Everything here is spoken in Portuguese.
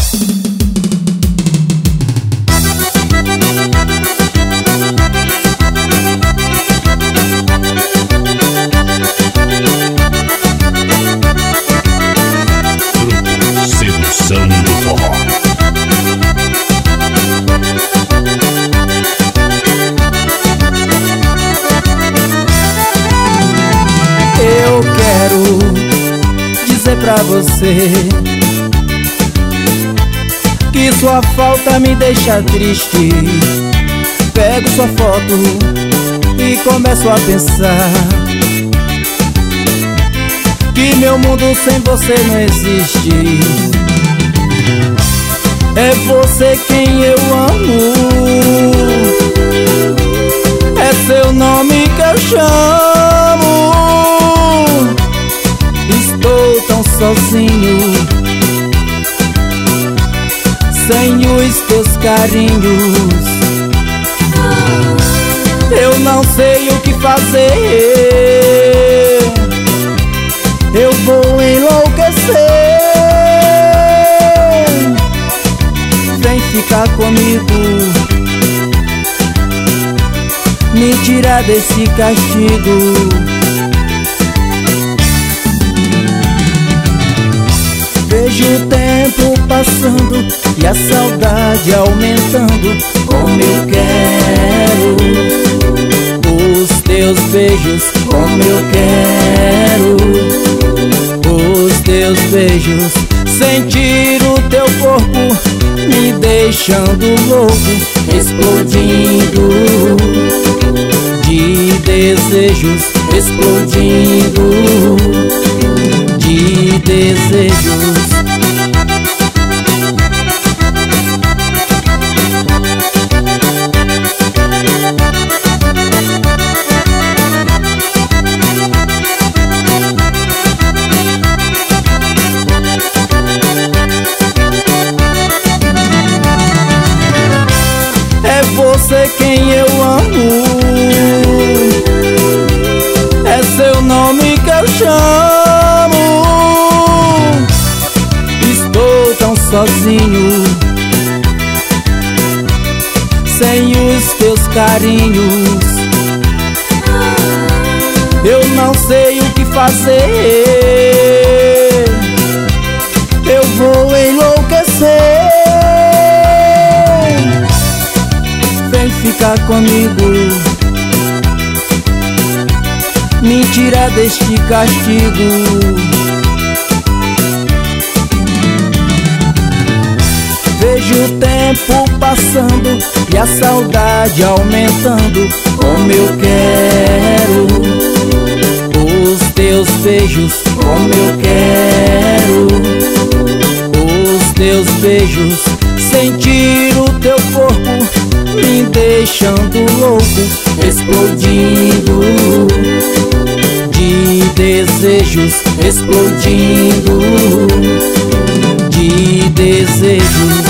Sedução do forró. Eu quero dizer pra você que sua falta me deixa triste. Pego sua foto e começo a pensar que meu mundo sem você não existe. É você quem eu amo, é seu nome que eu chamo. Estou tão sozinho, sem os teus carinhos. Eu não sei o que fazer, eu vou enlouquecer. Vem ficar comigo, me tirar desse castigo. Vejo o tempo passando e a saudade aumentando. Como eu quero os teus beijos, como eu quero os teus beijos. Sentir o teu corpo me deixando louco, explodindo de desejos, explodindo de desejos. É você quem eu amo, é seu nome que eu chamo. Estou tão sozinho, sem os teus carinhos. Eu não sei o que fazer, eu vou enlouquecer. Vem ficar comigo, me tirar deste castigo. Vejo o tempo passando e a saudade aumentando. Como eu quero os teus beijos, como eu quero os teus beijos. Sentir o teu corpo me deixando louco, explodindo de desejos, explodindo de desejos.